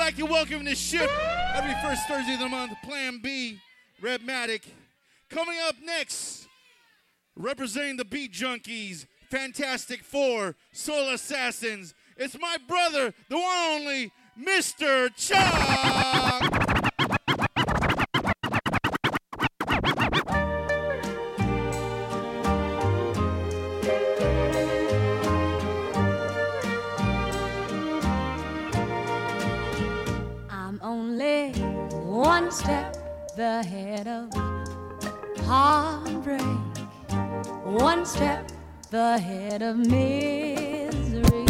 like to welcome the ship every first Thursday of the month, Plan B, Redmatic. Coming up next, representing the Beat Junkies, Fantastic Four, Soul Assassins, it's my brother, the one and only Mr. Chuck. Only one step ahead of heartbreak, one step ahead of misery.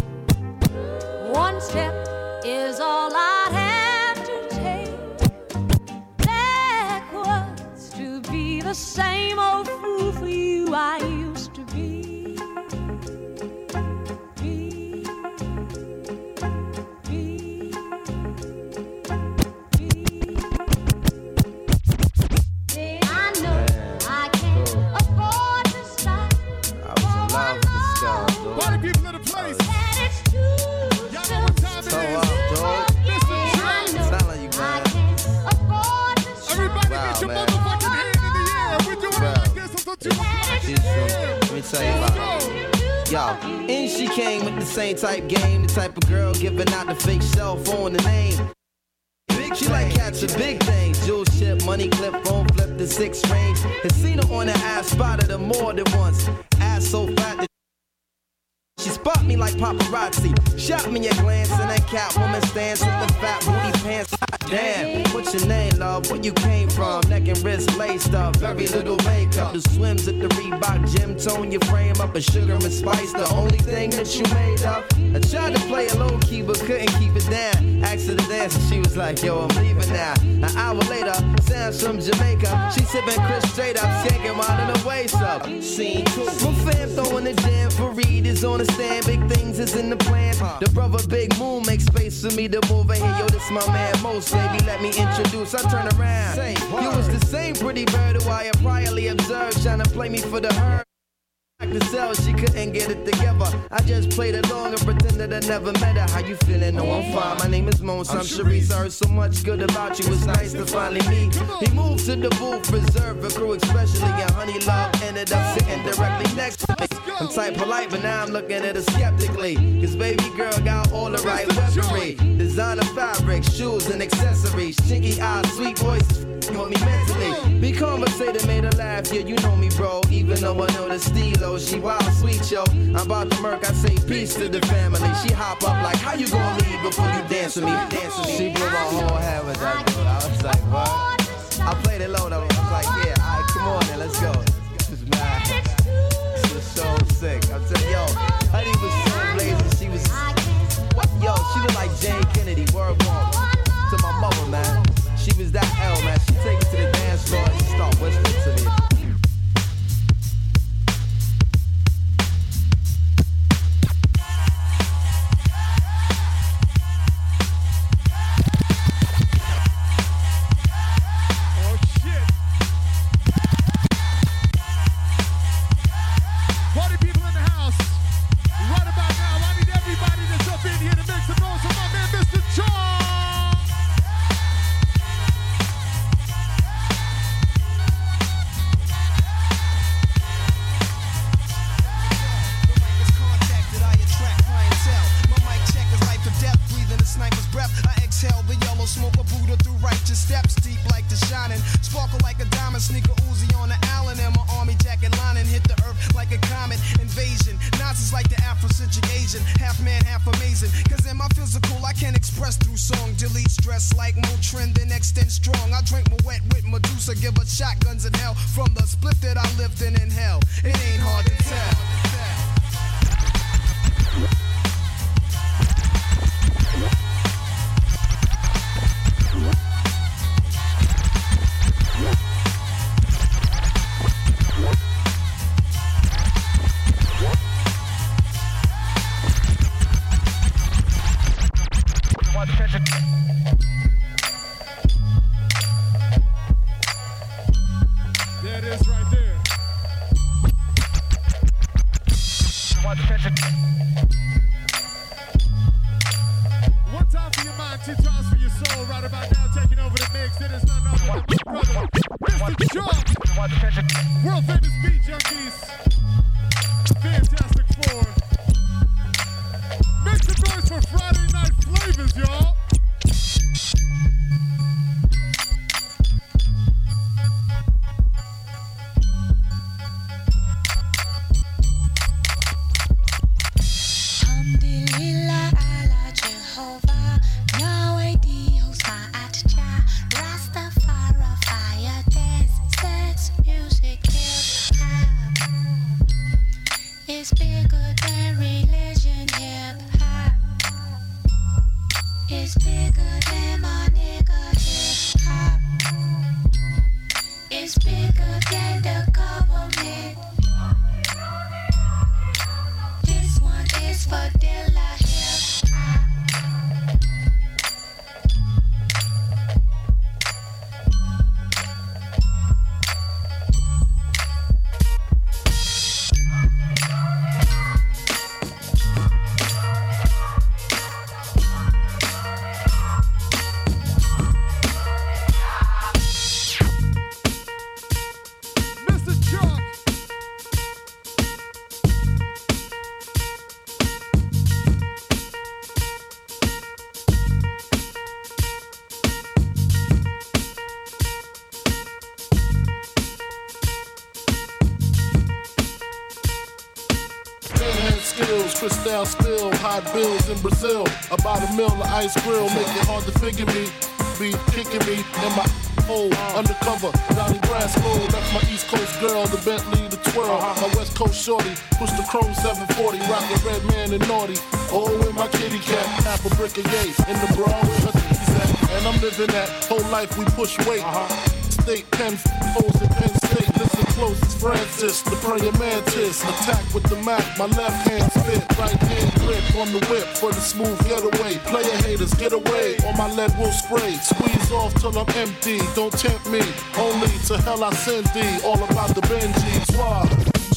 One step is all I have to take backwards to be the same old fool for you I used to be. Let me tell you about it. Yo, and she came with the same type game, the type of girl giving out the fake cell phone, the name. She like catching big things, jewel ship, money clip, phone flip, the 6 range. Has seen her on the ass, spotted her more than once. Ass so fat that she spot me like paparazzi. Shot me a glance and that Catwoman stance with the fat booty pants. Damn, what's your name, love? Where you came from? Neck and wrist laced up, very little makeup. The swims at the Reebok gym, tone your frame up. A sugar and spice, the only thing that you made up. I tried to play a low key, but couldn't keep it down. Asked her to dance and she was like, yo, I'm leaving now. An hour later, Sam's from Jamaica. She sipping Chris straight up, skanking while in her waist up. Scene 2. My fam throwing the jam for Reed is on the stand. Big things is in the plan. The brother Big Moon makes space for me to move in here. Yo, this my man Most, baby, let me introduce. I turn around. You was the same pretty bird who I had priorly observed, trying to play me for the herd. To sell, she couldn't get it together. I just played along and pretended I never met her. How you feeling? No, I'm fine. My name is Mons. I'm Sharice. I heard so much good about you. It's nice to finally meet. He moved to the booth, reserved for crew, especially. And Honey Love ended up sitting directly next to me. I'm type polite, but now I'm looking at her skeptically. Cause baby girl got all the right weaponry. Designer fabrics, shoes, and accessories. Chinky eyes, sweet voice. On me mentally. Be conversated, made her laugh. Yeah, you know me, bro. Even though I know the stilo, she wild sweet, yo. I'm about to murk, I say peace to the family. She hop up like, how you gonna leave before you dance with me? Dance with me. She blew my whole head with that dude. I was like, what? I played it low though. I was like, yeah, alright, come on then, let's go. This is mad. This is so sick. I'm saying, yo, Honey was so blazing. She was, yo, she looked like Jane Kennedy. Word one to my mother, man. She was that L, man. She take it to the dance floor and she start whispering to me. Oh, shit. Party people in the house. Right about now, I need everybody that's up in here to make some noise for my man, Mr. Charles. Exhale the yellow smoke, a Buddha through righteous steps, deep like the shining, sparkle like a diamond, sneaker Uzi on the Allen, and my army jacket lining hit the earth like a comet invasion. Nazis like the Afrocentric Asian, half man, half amazing. Cause in my physical, I can express through song, delete stress like Motrin, then extend strong. I drink my wet with Medusa, give her shotguns in hell from the split that I lived in hell. It ain't hard to tell. There it is right there. One time for your mind Sexy toss for your soul. Right about now, taking over the mix. It is none other than my brother, Mr. Chalk. World famous beat junkies. Fantastic Four. Make some noise for Friday Night Flavors, y'all. It's bigger than religion, hip hop. It's bigger than my nigga hip hop. It's bigger than the government. This one is for Dilla hip hop. Cristal spill, hot bills in Brazil. About $1 million of ice grill, make it hard to figure me. Be kicking me in my hole, undercover. Donnie Brasco, left my East Coast girl, the Bentley, the twirl. My West Coast shorty, push the chrome 740, rockin' red man and naughty. Oh, with my kitty cat, half a brick of yay in the bra where her titties at. And I'm living that whole life we push weight. State Penn Foes in Penn State. Listen close, it's Francis, the praying mantis. Attack with the Mac, my left hand spit, right hand grip on the whip for the smooth getaway. Player haters, get away, or my lead will spray. Squeeze off till I'm empty, don't tempt me. Only to hell I send thee, all about the Benjis. Why?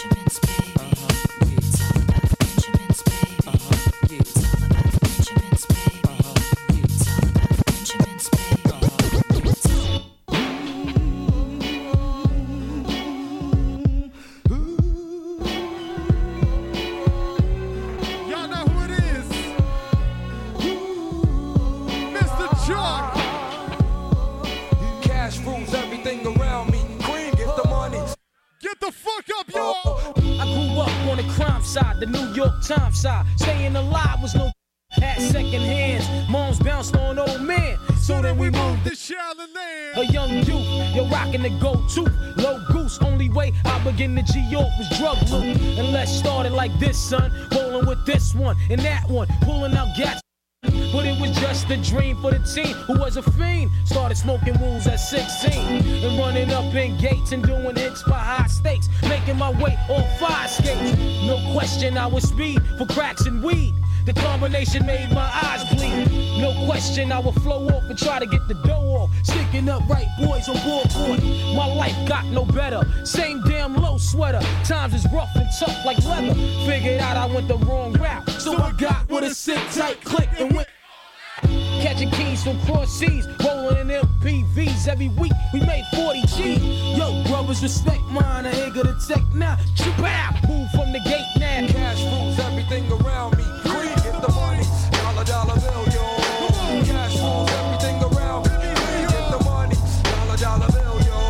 The New York Times side, staying alive was no at second hands. Moms bounced on old man, so then we moved to Charlemagne. A young youth, you're rocking the go-to. Low goose, only way I begin to G-York was drug loot. And let's start it like this, son. Rolling with this one and that one, pulling out gats. But it was just a dream for the team who was a fiend. Started smoking wools at 16 and running up in gates and doing hits for high stakes, making my way on fire skates. No question I was speed for cracks and weed. The combination made my eyes bleed. No question I would flow off and try to get the dough off. Sticking up right boys on board court. My life got no better. Same damn low sweater. Times is rough and tough like leather. Figured out I went the wrong route, so I got with a sick tight click and went. Catching keys from cross seas, rolling in MPVs. Every week we made 40 G's. Yo, brothers, respect mine. I ain't gonna take now. Bow, move from the gate now. Cash rules everything around me. Green, get the money. Dollar bill, yo. Cash rules everything around me. Green, get the money. Dollar bill, yo.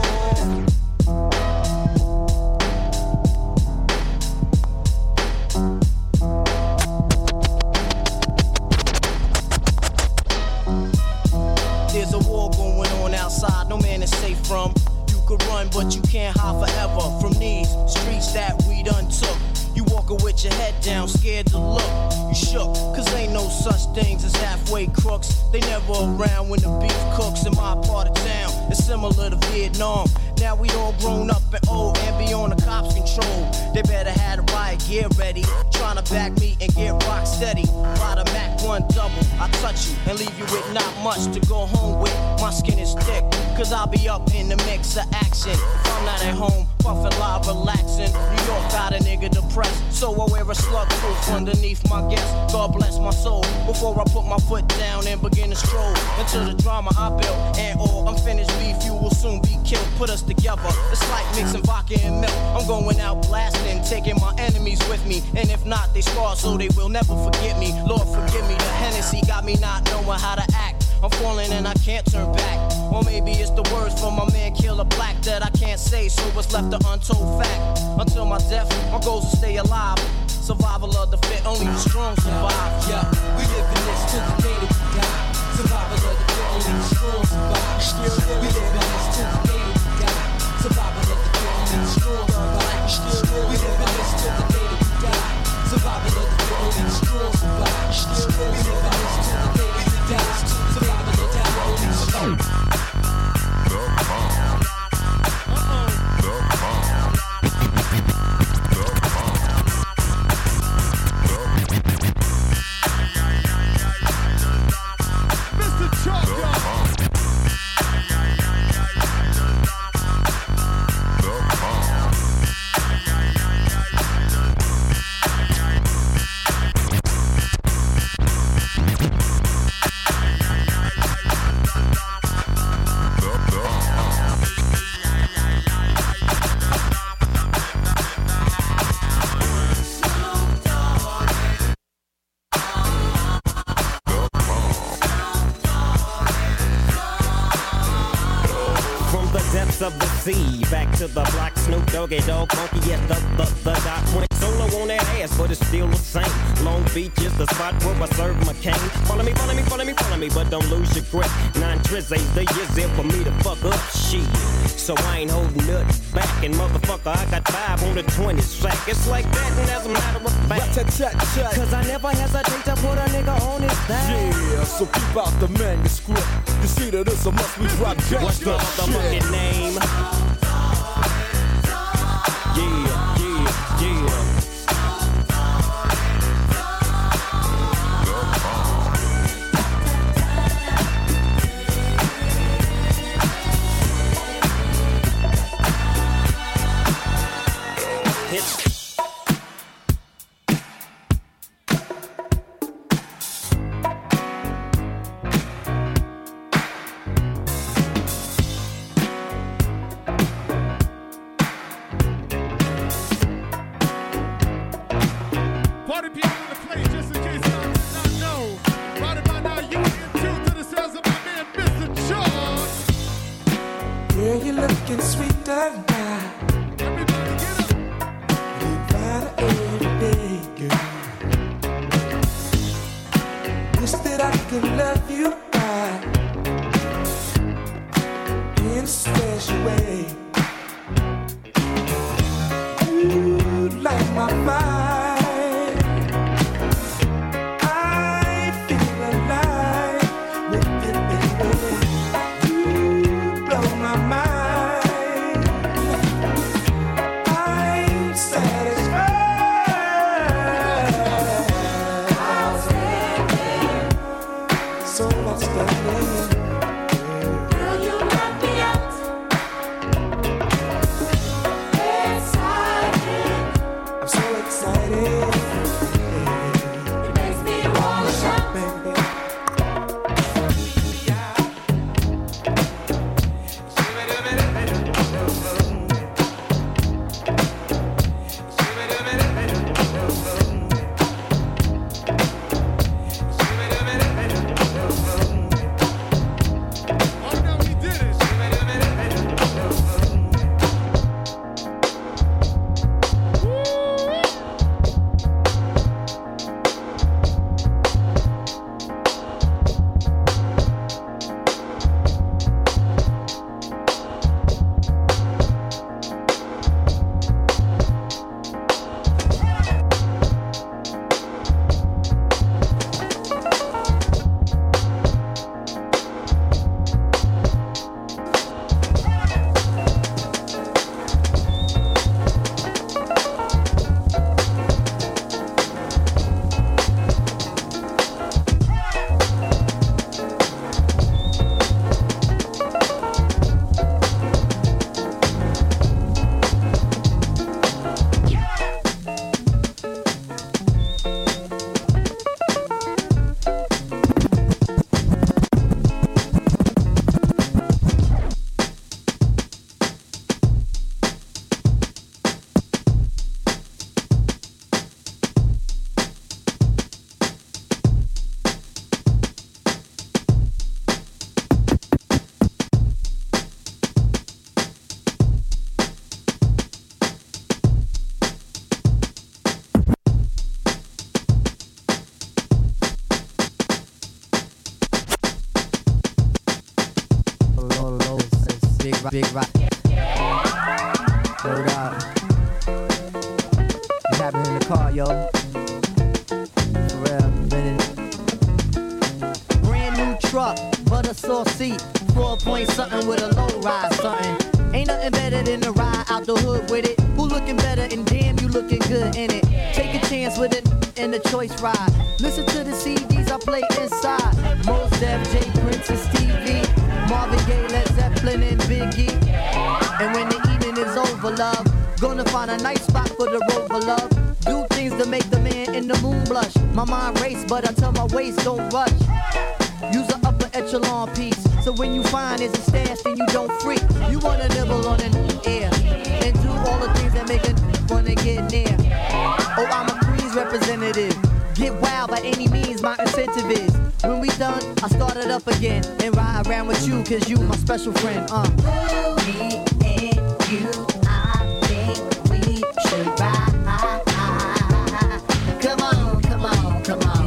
There's a war going on outside, no man is safe from. You could run, but you can't hide forever from these streets that we done took. You walking with your head down, scared to look. You shook, cause ain't no such things as halfway crooks. They never around when the beef cooks in my part of town. It's similar to Vietnam. Now we all grown up and old and beyond the cops' control. They better have the riot gear ready. Trying to back me and get rock steady. By the Mac 1 double, I touch you and leave you with not much to go home with. My skin is thick, cause I'll be up in the mix of action. If I'm not at home, puffin' live, relaxing. New York got a nigga depressed, so I wear a slug proof underneath my guest. God bless my soul, before I put my foot down and begin to stroll into the drama I built. And all unfinished beef, you will soon be killed. Put us together, it's like mixing vodka and milk. I'm going out blasting, taking my enemies with me. And if not, they scar so they will never forget me. Lord forgive me, the Hennessy got me not knowing how to act. I'm falling and I can't turn back. Or maybe it's the words from my man Killer Black that I can't say, so what's left an untold fact. Until my death, my goals to stay alive. Survival of the fit, only the strong survive. Yeah, we live in this till the day that we die. Survival of the fit, only the strong survive. We live in this till the day that we die. Survival of the fit, only the strong survive. We live in this till the day that we die. Survival of the fit, only the strong survive. We live in this till the day that we die. Survival of the fit, only the strong survive. Of the sea, back to the block, Snoop Doggy Dogg, Funky, yes, the dot went solo on that ass, but it's still the same. Long Beach is the spot where I serve my cane. Follow me, but don't lose your grip. 9 trizzies, the years in for me to fuck up shit. So I ain't holding nothing back, and motherfucker, I got 5 on the 20 sack. It's like that, and as a matter of fact, cause I never hesitate to put a nigga on his back. Yeah, so keep out the manuscript. You see that it's a must we drop jack. What's the motherfucking name? Yeah. big rock. Word up. What's happening in the car, yo? For real, minute. Brand new truck, butter sauce seat, 4-point something with a low ride something. Ain't nothing better than to ride out the hood with it. Who looking better and damn you looking good in it. Take a chance with it in the choice ride. Listen to the CDs I play inside. Mos Def, J Prince and Stevie, Marvin Gaye, Led Zeppelin and Biggie. And when the evening is over, love, gonna find a nice spot for the rover, love. Do things to make the man in the moon blush. My mind race, but I tell my waist don't rush. Use an upper echelon piece, so when you find it's a stash, then you don't freak. You wanna nibble on an air and do all the things that make a wanna get near. Oh, I'm a Queens representative. Get wild by any means, my incentive is. When we done, I start it up again and ride around with you, cause you my special friend. Me and you, I think we should ride. Come on, come on, come on.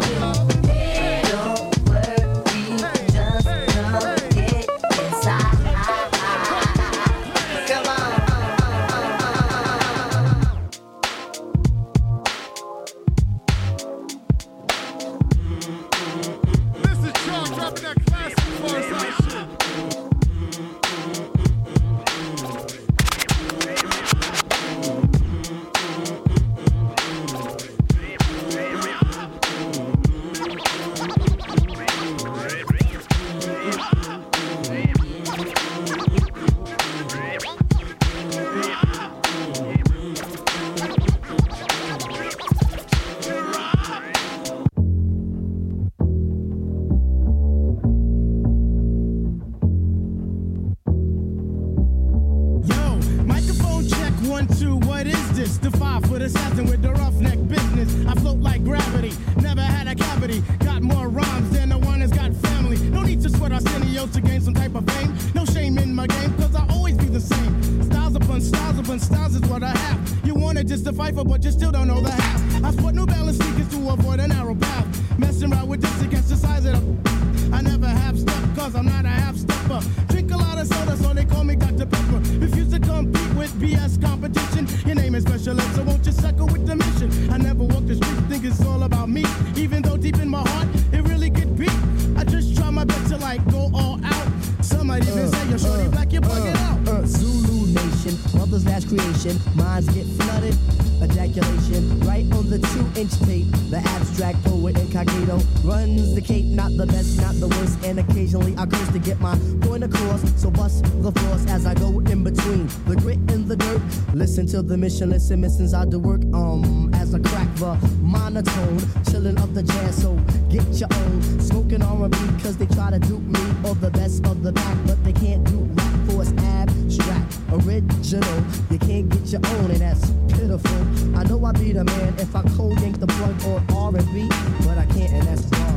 Till the mission, listen, missions I do work as a crack the monotone, chilling up the jazz, so get your own. Smoking R&B cause they try to dupe me, or the best of the back, but they can't do rap for it's abstract, original. You can't get your own and that's pitiful. I know I be the man if I cold yank the plug on R&B, but I can't and that's wrong.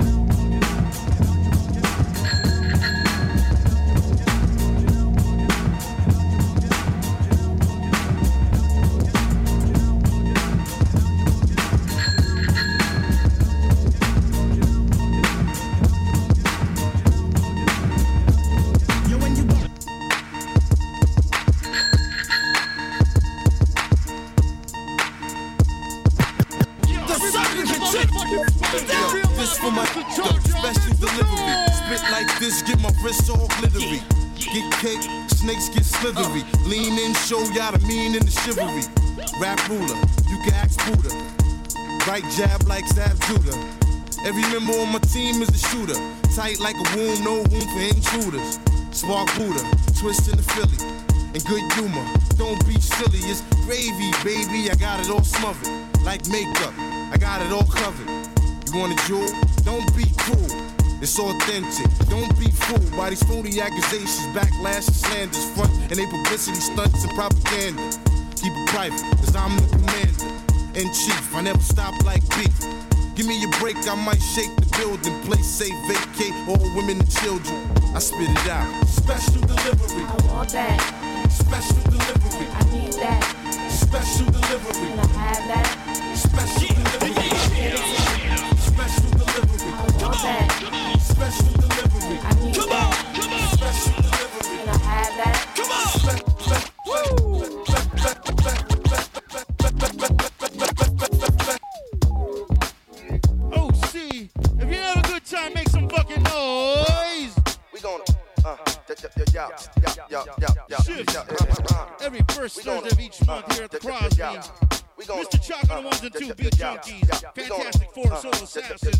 Lean in, show y'all the mean in the chivalry. Rap ruler, you can ask Buddha. Right jab like Zab Judah. Every member on my team is a shooter. Tight like a womb, no room for intruders. Spark Buddha, twist in the Philly. And good humor, don't be silly. It's gravy, baby, I got it all smothered. Like makeup, I got it all covered. You want a jewel? Don't be cruel. It's authentic. Don't be fooled by these phony accusations, backlash and slanders, front and they publicity stunts and propaganda. Keep it private, cause I'm the commander in chief. I never stop like beef. Give me a break, I might shake the building. Place safe, vacate all women and children. I spit it out. Special delivery. I want that. Special delivery. I need that. Special delivery. Can I have that? Special delivery. Special delivery. I want that. Special delivery. I need that. Special delivery. Can I have Shift every first Thursday of each month here at the Crosby. Mr. Chalk on the ones and two beat junkies. Fantastic Four Soul Assassins.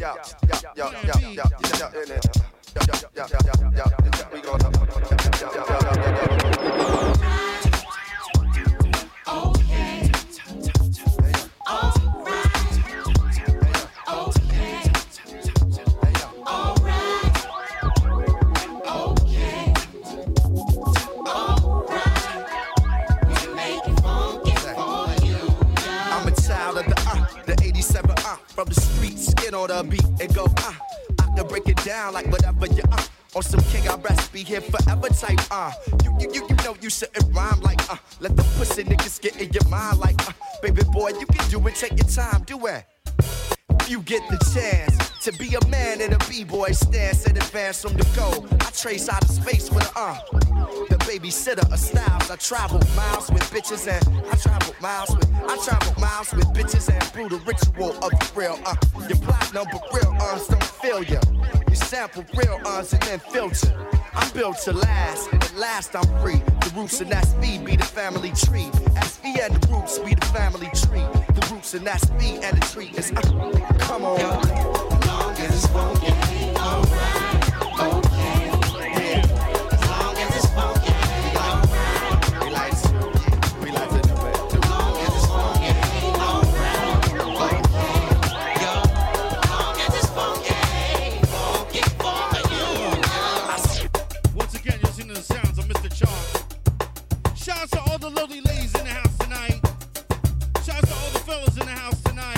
From the streets, skin on the beat and go, I can break it down like whatever you on some king I recipe here forever type, You know you shouldn't rhyme like, let the pussy niggas get in your mind like, baby boy, you can do it, take your time, do it. You get the chance to be a man in a b-boy stance and advance from the goal. I trace out of space with the babysitter of styles. I travel miles with bitches and I travel miles with bitches and brew the ritual of the real. Your platinum but real don't fail ya. You sample real and then filter. I'm built to last, and at last I'm free. The roots and that's me be the family tree. SV and the roots be the family tree. The roots and that's me and the tree is come on. Long as it's funky, alright, okay. Yeah. As long as it's funky, alright. We like to do it. As long as it's funky, alright, okay. Yo, as long as it's funky, for you. Once again, you're listening to the sounds of Mr. Chalk. Shouts to all the lovely ladies in the house tonight. Shouts to all the fellas in the house tonight.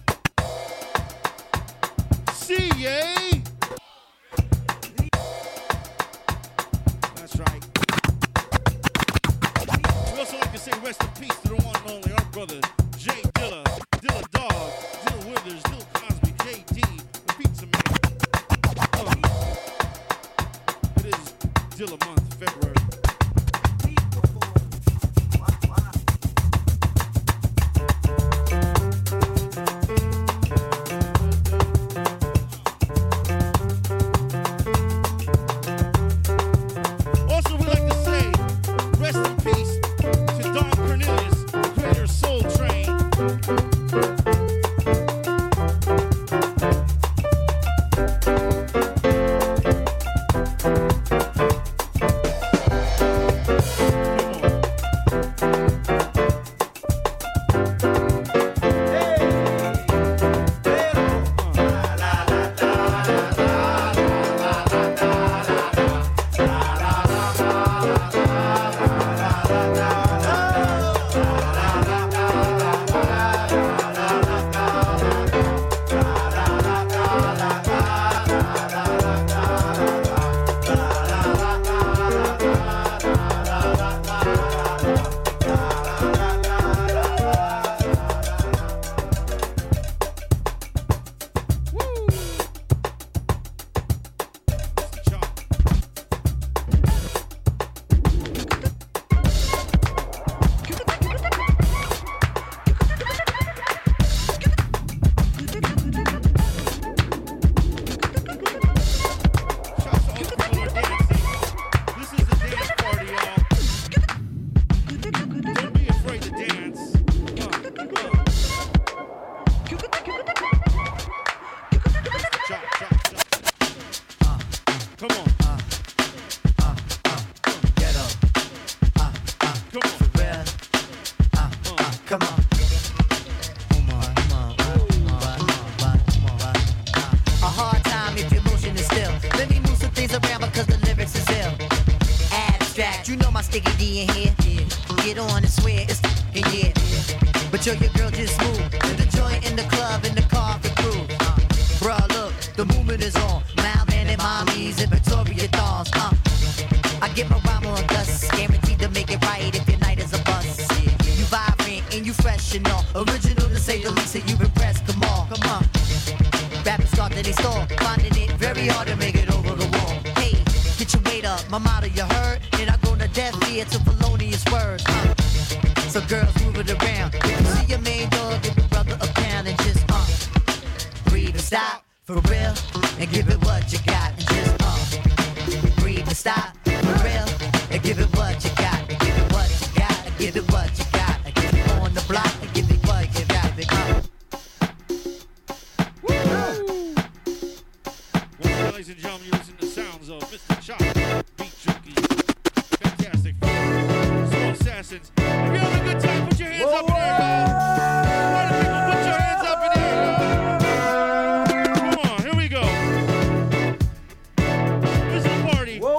See ya! That's right. We also like to say rest in peace to the one and only our brother, Jay Dilla, Dilla Dog, Dill Withers, Dill Cosby, JD, the Pizza Man. It is Dilla month, February. Give it what you got, give it what you got, give it what you got, give it on the block, give it what you got. Ladies and gentlemen, you listen to the sounds of Mr. Chop, Beat Junkies, Fantastic Four, Soul Assassins. If you're having a good time, put your hands up in the air, y'all. Party people, put your hands up in the air, y'all. Come on, here we go. This is the party. Whoa,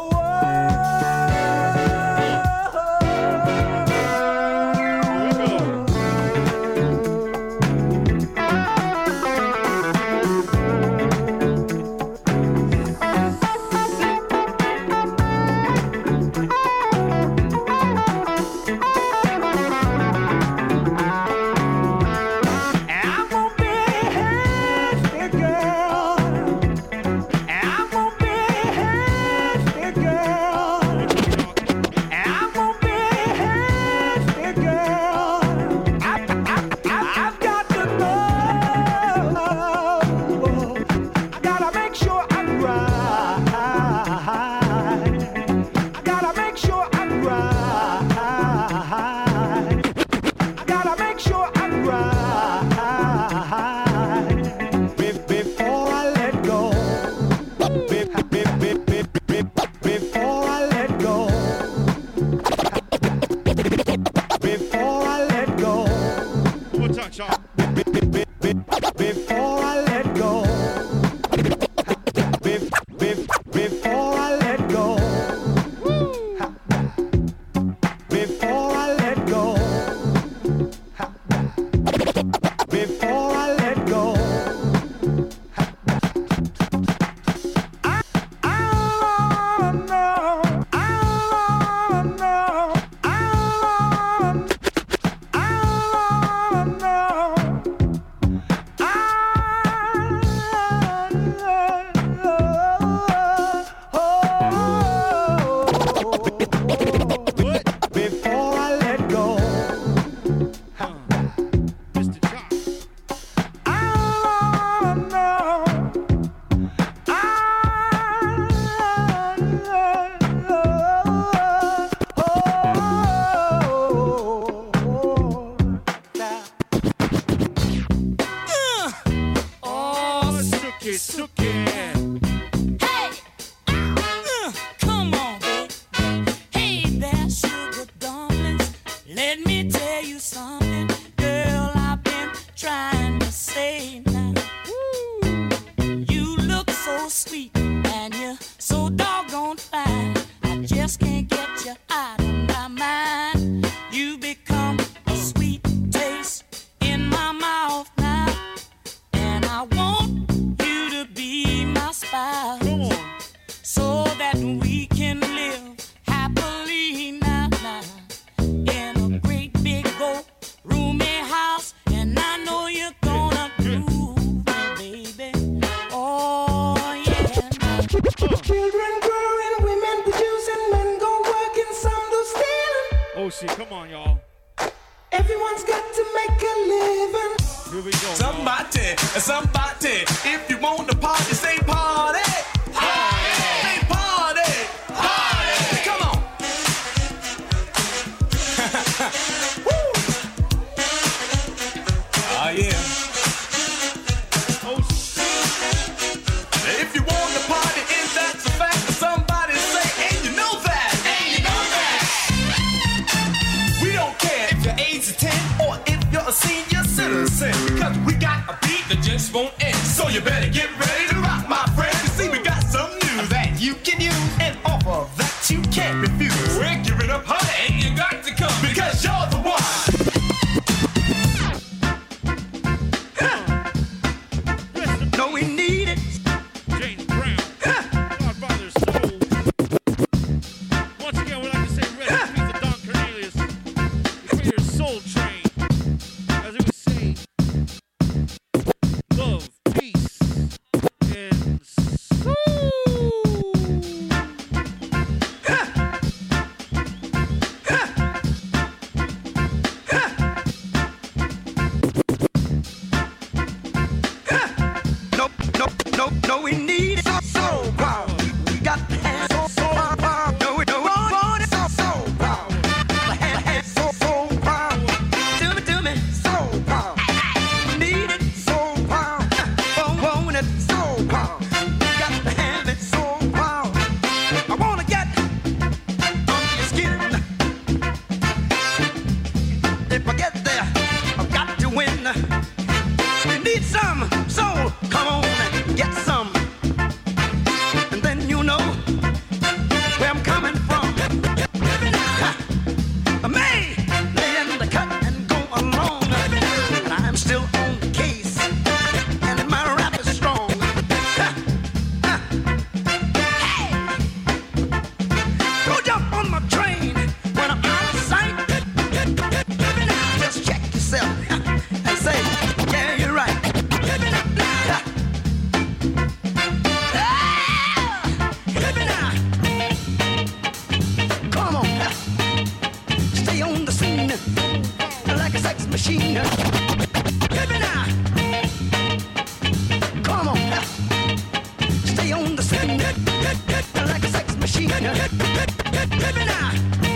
now.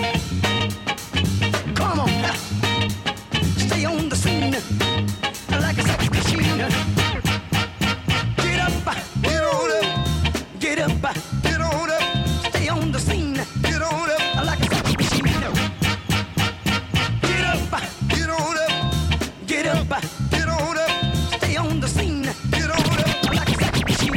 Come on, stay on the scene like a sex machine. Get up, get on up, get up, get on up. Stay on the scene, get on up like a sex machine. Get up, get on up, get up, get on up. Stay on the scene, get on up like a sex machine.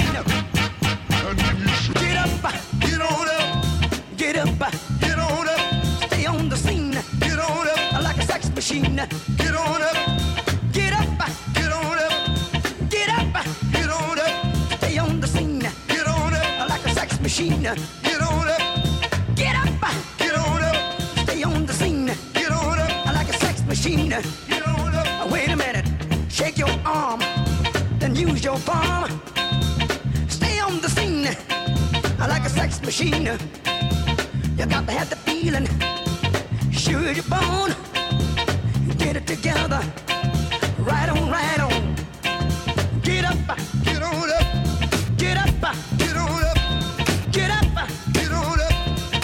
Get up, get on up, get up, get on up. Stay on the scene, get on up like a sex machine. Get on up, get up, get on up, get up, get on up. Stay on the scene, get on up like a sex machine. Get on up, get up, get on up. Stay on the scene, get on up like a sex machine. Get on up. Wait a minute, shake your arm, then use your palm. Stay on the scene like a sex machine. You got to have the feeling, sure you're born. Get it together, right on, right on. Get up, get on up, get up, get on up, get up, get on up.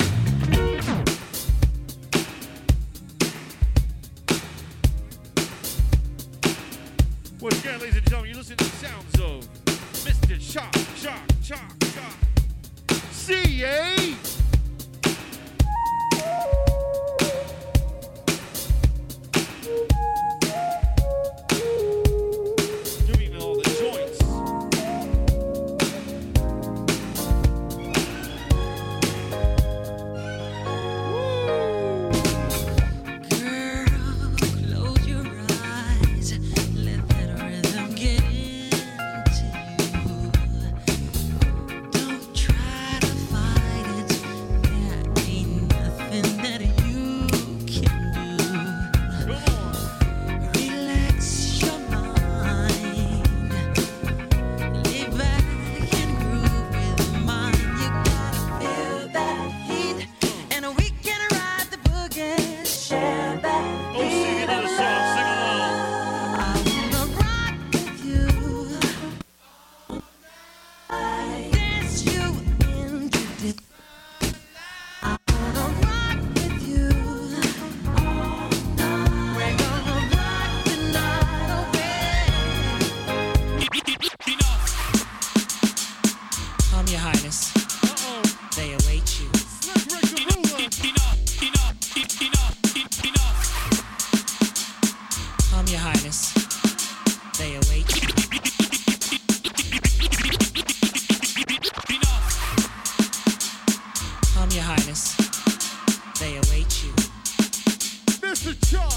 Once again, ladies and gentlemen, you listen to the sounds of Mr. Shock, CA. Doing all the joints. Girl, close your eyes. Let that rhythm get into you. Don't try to fight it. There ain't nothing that you can do. Relax your mind. Lay back and groove with mine. You gotta feel that heat, and we can ride the boogie. Share that Oh, sing another song, sing along. I wanna rock with you. Dance you into the. I wanna rock with you. We're gonna rock the night away. Your Highness. They await you. Your Highness. They await you. Your Highness. They await you. Mr. Chuck.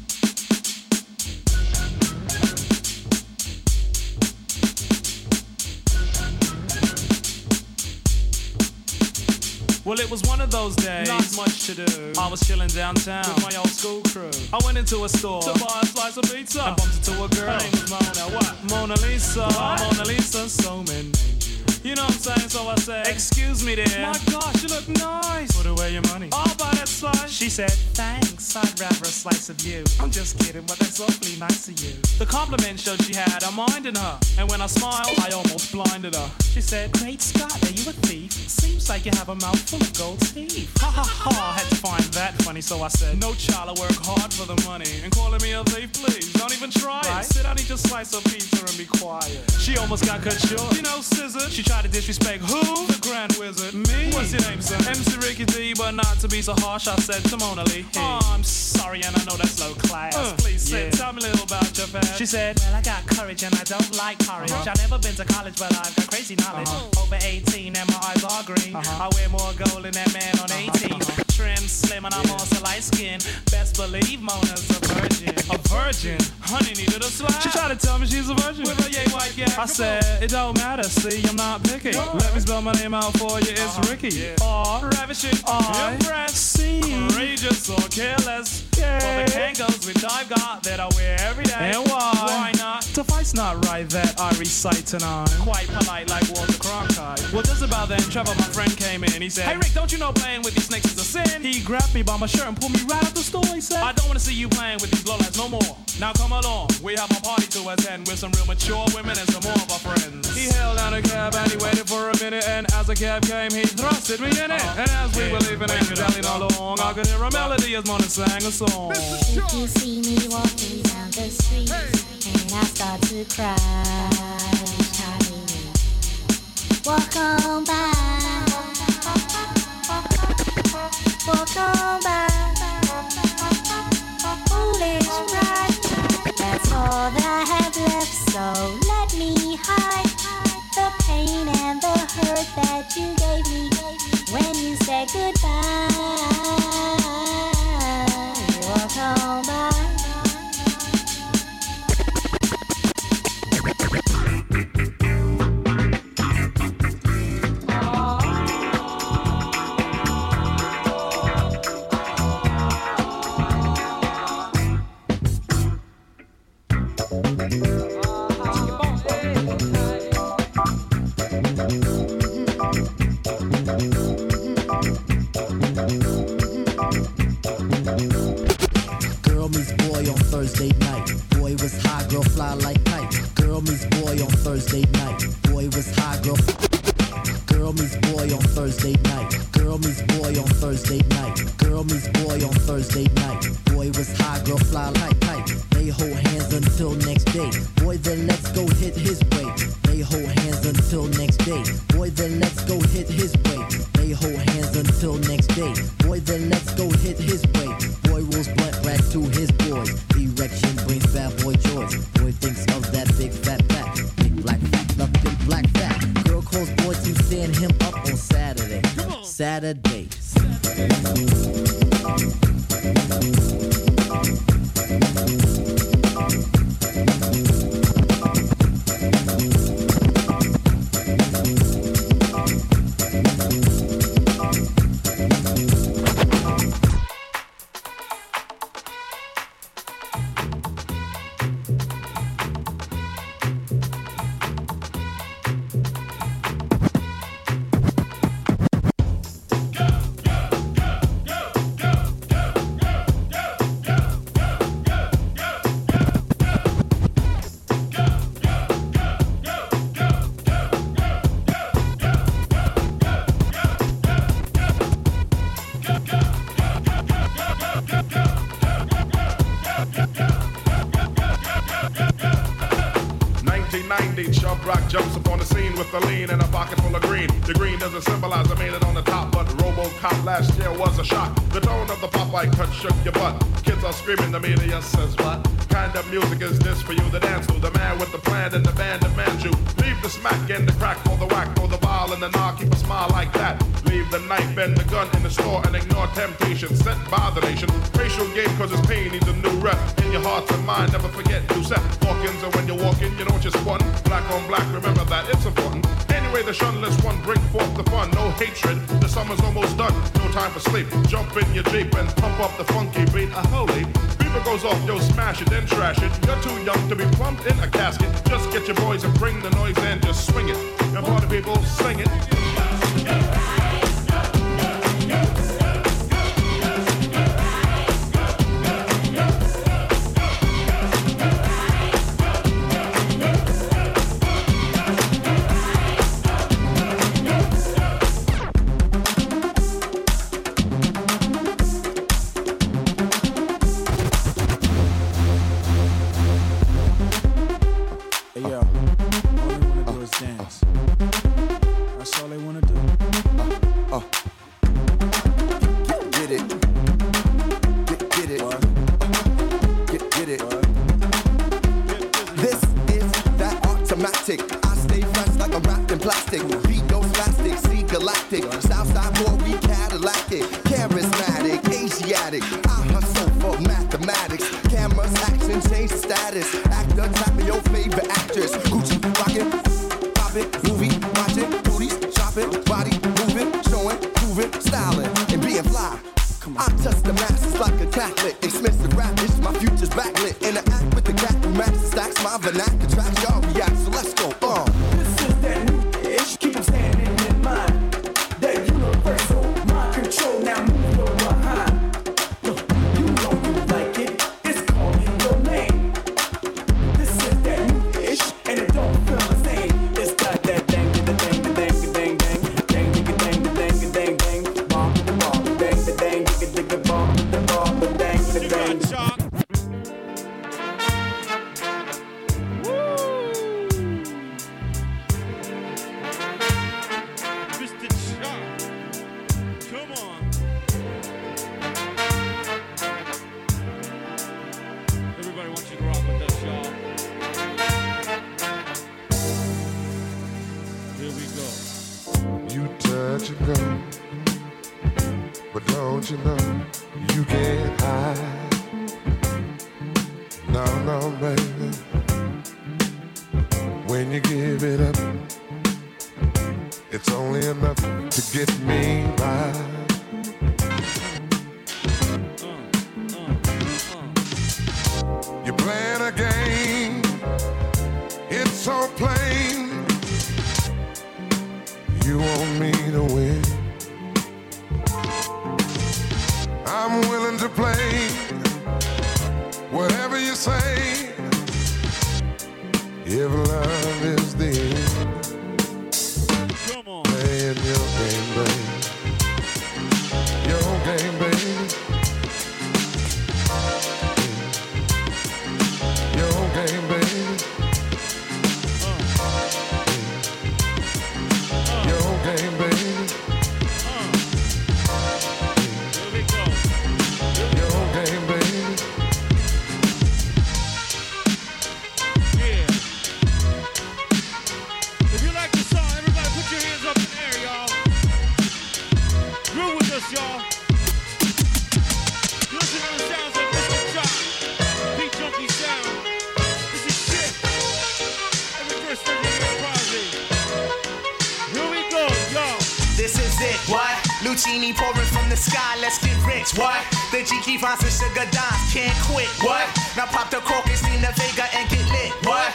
Well, it was one of those days, not much to do. I was chilling downtown with my old school crew. I went into a store to buy a slice of pizza and bumped into a girl. Her name was Mona. What? Mona Lisa. What? Mona Lisa. So many names. You know what I'm saying? So I said, excuse me there. My gosh, you look nice. Put away your money. I'll buy that slice. She said, thanks, I'd rather a slice of you. I'm just kidding, but that's awfully nice of you. The compliment showed she had a mind in her. And when I smiled, I almost blinded her. She said, great Scott, are you a thief? Seems like you have a mouthful of gold teeth. Ha ha ha, I had to find that funny, so I said, no child, I work hard for the money. And calling me a thief, please, don't even try it. Sit down, eat your slice of pizza and be quiet. She almost got cut short. You know, scissor. She tried to disrespect who? The Grand Wizard. Me? What's your name, son? MC Ricky D, but not to be so harsh, I said to Mona Lee. Hey. Oh, I'm sorry, and I know that's low class. Please sit, tell me a little about your past. She said, well, I got courage and I don't like porridge. I've never been to college, but I've got crazy knowledge. Over 18 and my eyes are green. I wear more gold than that man on 18. Trim, slim, and I'm also light skinned. Best believe Mona's a virgin. A virgin? Honey needed a slap. She tried to tell me she's a virgin. With a yay white gap. I said, it don't matter, see, I'm not picky. Let me spell my name out for you, it's Ricky. R, ravishing, impressive, courageous or careless. Yeah. For the Kangos with I've got that I wear every day. And why? Why not? To fight's not right that I recite tonight. Quite polite like Walter Cronkite. Well, just about then, Trevor, my friend, came in. He said, hey Rick, don't you know playing with these snakes is a sin? He grabbed me by my shirt and pulled me right out the store. He said, I don't want to see you playing with these lowlights no more. Now come along, we have a party to attend with some real mature women and some more of our friends. He held down a cab and he waited for a minute, and as the cab came, he thrusted me in it. And as we were leaving and dallying along, I could hear a melody as Mona sang a song. If you see me walking down the street and I start to cry, walk on by, walk on by, foolish pride. That's all that I have left, so let me hide the pain and the hurt that you gave me when you said goodbye. Walk on by. Girl meets boy on Thursday night. Boy was high, girl fly like kite. Girl meets boy on Thursday night. Boy was high, girl. Girl meets boy on Thursday night. Girl meets boy on Thursday night. Girl meets boy on Thursday night. Boy was high, girl fly like kite. They hold hands until next day. Boy, then let's go hit his way. They hold hands until next day. Boy, then let's go hit his way. They hold hands until next day. Boy, then let's go hit his way. Boy rolls blunt rack to his boys. Erection brings bad boy joys. Boy thinks of that big fat fat. Big black fat, love big black fat. Girl calls boy to stand him up on Saturday. Saturday. Chubb Rock jumps upon the scene with a lean and a pocket full of green. The green doesn't symbolize I made it on the top, but RoboCop last year was a shock. The tone of the Popeye cut shook your butt. Kids are screaming, the media says what? Kind of music is this for you to dance to? The man with the plan and the band demands you. Leave the smack and the crack for the whack, for the ball and the knock, keep a smile like that. Leave the knife and the gun in the store and ignore temptation sent by the nation. Racial game cause it's pain needs a new rep. In your heart and mind, never forget to set walk-ins, and when you're walking, you know just one. Black on black, remember that it's important. Anyway, the shunless one bring forth the fun. No hatred, the summer's almost done. No time for sleep. Jump in your Jeep and pump up the funky beat. A holy beaver goes off, yo, smash it, then trash it. You're too young to be plumped in a casket. Just get your boys and bring the noise and just swing it. And party people, sing it. Name. Don't you know you can't hide? No, baby. When you give it up, it's only enough to get me by. You're playing a game, it's so plain. You want me to win. I'm willing to play whatever you say, if love is the end. Come on. Playing your game, baby. Your game, baby. Your game, baby. Your game, baby. Y'all. You listen to the sounds of Mr. Chop, Beat Junkie sound. This is shit. Every first Thursday party. Here we go, y'all. This is it, what? Lucini pouring from the sky, let's get rich, what? The G-Key finds the sugar dimes, can't quit, what? Now pop the cork and Stina Vega and get lit, what?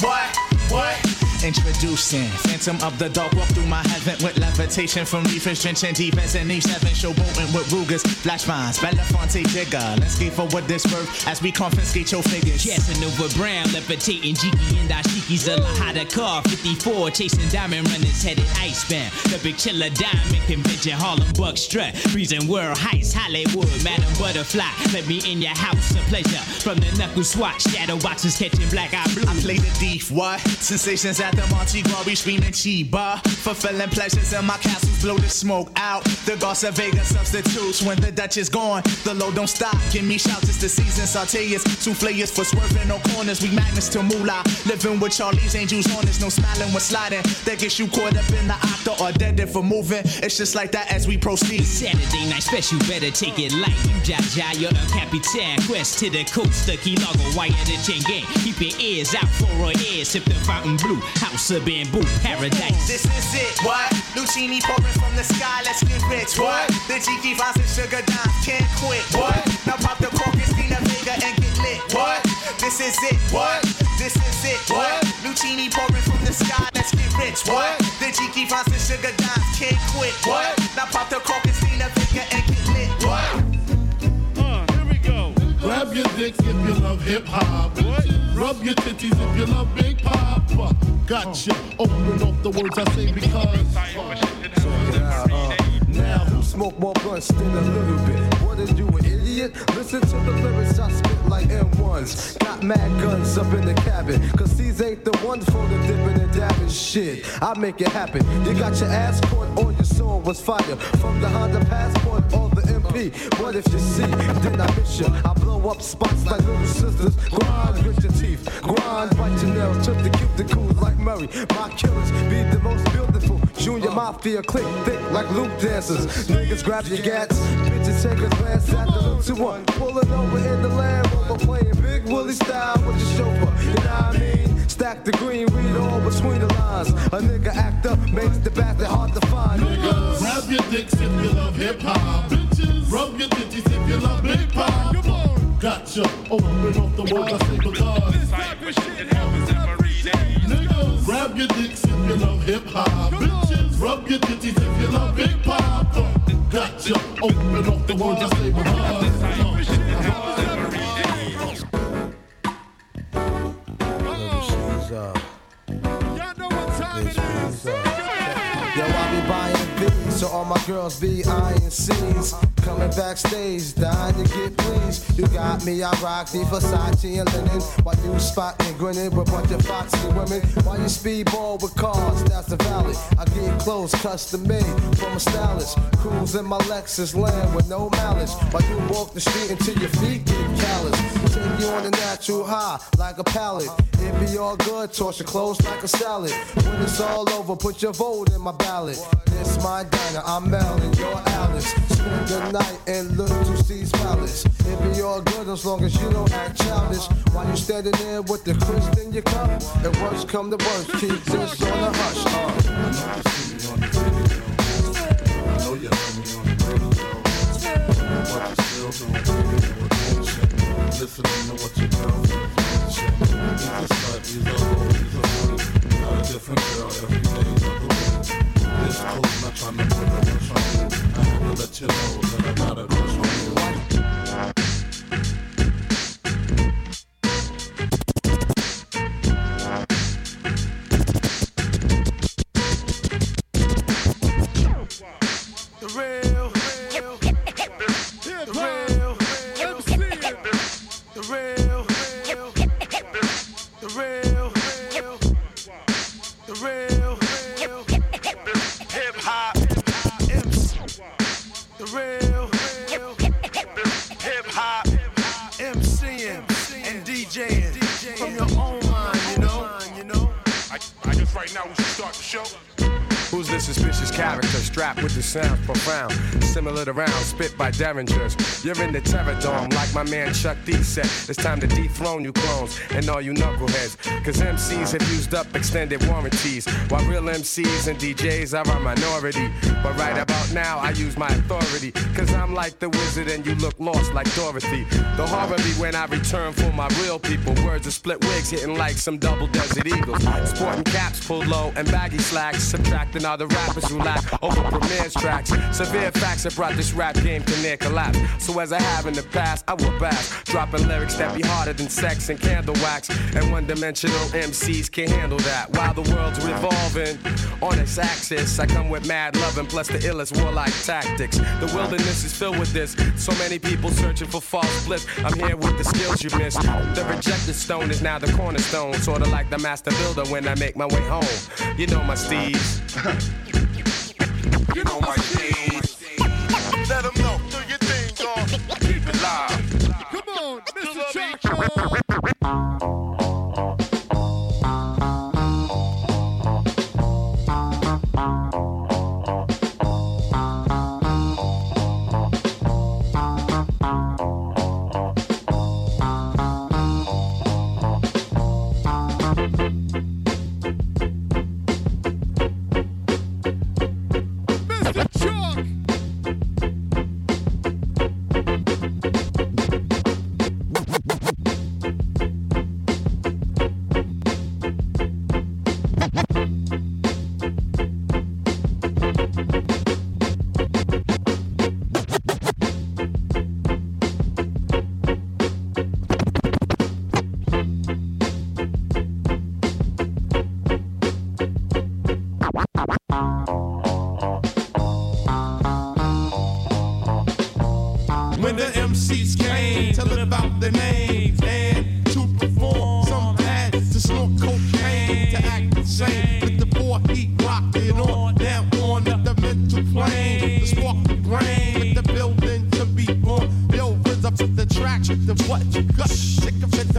Introducing Phantom of the Dark, walk through my heaven with levitation from reefers, drenching defense and E7, showboating with Rugers, flash vines, Belafonte Jigger. Let's get forward this worth as we confiscate your figures. Casanova Brown, levitating Jiki and Dashiki's a Lahada car, 54, chasing diamond runners headed icebound. The Big Chiller Diamond Convention, Harlem Buck Strut, freezing world heights, Hollywood, Madam Butterfly. Let me in your house, a pleasure. From the knuckle swatch, shadow boxes catching black eye blue. I play the thief, what? Sensations at the Monte Gras, screaming Chiba. Fulfilling pleasures in my castles, blow the smoke out. The Garza Vega substitutes when the Dutch is gone. The load don't stop, give me shouts, it's the season. Sauteers, souffleurs for swerving no corners. We magnets to moolah, living with Charlie's Angels on us. No smiling when sliding, that gets you caught up in the octa or dead for moving. It's just like that as we proceed. Saturday night special, better take it light. You Jaja, you're a Capitan. Quest to the coast, the Key Largo, wire the chain gang. Keep your ears out for our ears, sip the fountain blue. House of bamboo, paradise. This is it, what? Lucini pouring from the sky, let's get rich, what? The G-Key finds and sugar dimes, can't quit, what? Now pop the cork and Stina Vega and get lit, what? This is it, what? This is it, what? Lucini pouring from the sky, let's get rich, what? The G-Key finds and sugar dimes, can't quit, what? Now pop the cork and Stina Vega and get lit, what? Here we go. Grab your dicks if you love hip-hop. Rub your titties if you love Big Papa. Gotcha. Open off the words I say because. Now who smoke more blunts than a little bit? What are you, an idiot? Listen to the lyrics I spit like M1s. Got mad guns up in the cabin, cause these ain't the ones for the dipping and dabbing shit. I make it happen. You got your ass caught on your song was fire. From the Honda Passport or the MP. What if you see, then I miss you. I blow up spots like little sisters. Grind with your teeth. Grind, bite your nails. Took the cuticles like Murray. My killers be the most beautiful. Junior Mafia click thick like loop dancers. Niggas grab your gats. Bitches take a glance at the loop to one. Pulling over in the Land Rover. Playing Big Willie style with the chauffeur. You know what I mean? Stack the green, read all between the lines. A nigga act up, makes the bastard hard to find. Niggas. Grab your dicks if you love hip-hop. Bitches. Rub your titties if you love Big Pop. Come on. Gotcha. Open off the world I say because. This type of shit happens every day. Niggas. Grab your dicks if you love hip-hop. Bitches. Rub your titties if you love Big Pop. Gotcha. Open off the world I say because. This type of shit happens every day. Y'all know what time it is. Yo, I be buying beats, so all my girls be eyeing scenes. Coming backstage, dying to get pleased. You got me, I rock the Versace and linen. While you spotting, grinning with a bunch of foxy women. While you speedball with cars, that's the valley. I get clothes custom made from a stylist. Cruise in my Lexus land with no malice. While you walk the street until your feet get callous. Take you on a natural high like a pallet. It be all good, toss your clothes like a salad. When it's all over, put your vote in my ballot. This my diner, I'm Mel and you're Alice. Spend the night and look to Steve's palace. It be all good as long as you don't act childish. While you standing there with the crisp in your cup, and worst come to worst, keep this on the hush. I know you heard me on the radio, but you still don't give me attention. Listening to what you know. He's a slut, he's a hoe, he's a honey. Got a different girl every day of the week. This cool, not trying to put a rush on you. I had to let you know that I got a crush on you. Strapped with the sounds profound, similar to rounds spit by derringers. You're in the terror dome like my man Chuck D said. It's time to dethrone you clones and all you knuckleheads. Cause MCs have used up extended warranties, while real MCs and DJs are a minority. But right about now I use my authority, cause I'm like the wizard and you look lost like Dorothy. The horror be when I return for my real people. Words of split wigs hitting like some double desert eagles. Sporting caps pulled low and baggy slacks, subtracting all the rappers who lack over premieres tracks. Severe facts have brought this rap game to near collapse. So as I have in the past, I will bash, dropping lyrics that be harder than sex and candle wax. And one-dimensional MCs can't handle that. While the world's revolving on its axis, I come with mad loving plus the illest warlike tactics. The wilderness is filled with this. So many people searching for false bliss. I'm here with the skills you missed. The rejected stone is now the cornerstone, sorta like the master builder when I make my way home. You know my steeds. You know my steeds. Let them know, do your thing, dog. Keep it live. Come on, Mr. Chaco. When the MCs came to live out their names and to perform, some had to snort cocaine to act insane. With the 4 heat rocking on down on the mental plane, the spark the brain with the building to be born. Yo, rinse up the track with the what you got. Sick of it,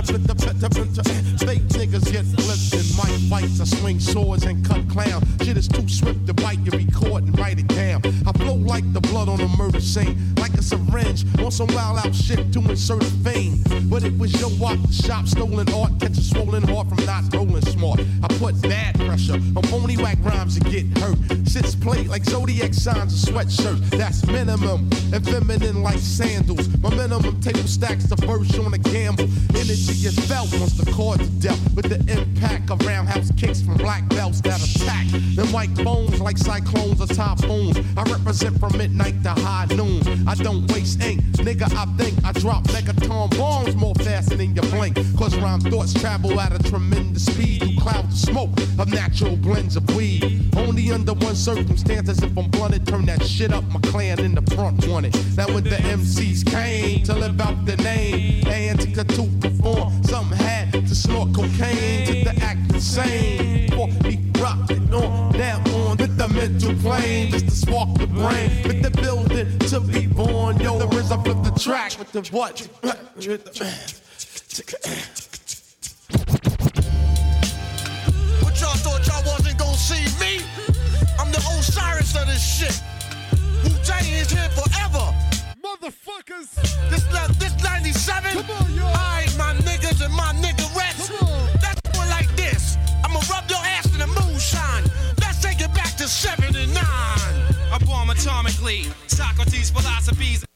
fake niggas get flipped in mic fights. I swing swords and cut clowns. Shit is too swift to bite. You record and write it down. I flow like the blood on a murder scene, like a syringe on some wild out shit to insert a vein. But it was your walk, the shop, stolen art, catch a swollen heart from not rolling smart. I put bad pressure on phony whack rhymes and get hurt. Sits plate like zodiac signs of sweatshirts. That's minimum and feminine like sandals. My minimum table stacks the verse on a gamble. Energy is felt once the cards are dealt, with the impact of roundhouse kicks from black belts that attack them white bones like cyclones or typhoons. I represent from midnight to high noon. I don't waste ink, nigga. I think I drop megaton bombs more faster than you blink. Cause rhyme thoughts travel at a tremendous speed through clouds of smoke of natural blends of weed. Only under one circumstance, as if I'm blunted, turn that shit up. My clan in the front wanted. Now when the MCs came to live out the name and to perform, some had to snort cocaine just to act insane. For me rocking on down on with the mental plane, just to spark the brain with the building to be born. Yo, the rhythm of the track with the what? What y'all thought y'all wasn't gonna see me? I'm the Osiris of this shit. Wu-Tang is here forever. Motherfuckers. This 97. Come on, yo. Alright, my niggas and my niggerettes. That's one like this. I'ma rub your ass in the moonshine. Let's take it back to 79. I bomb atomically. Socrates' philosophies.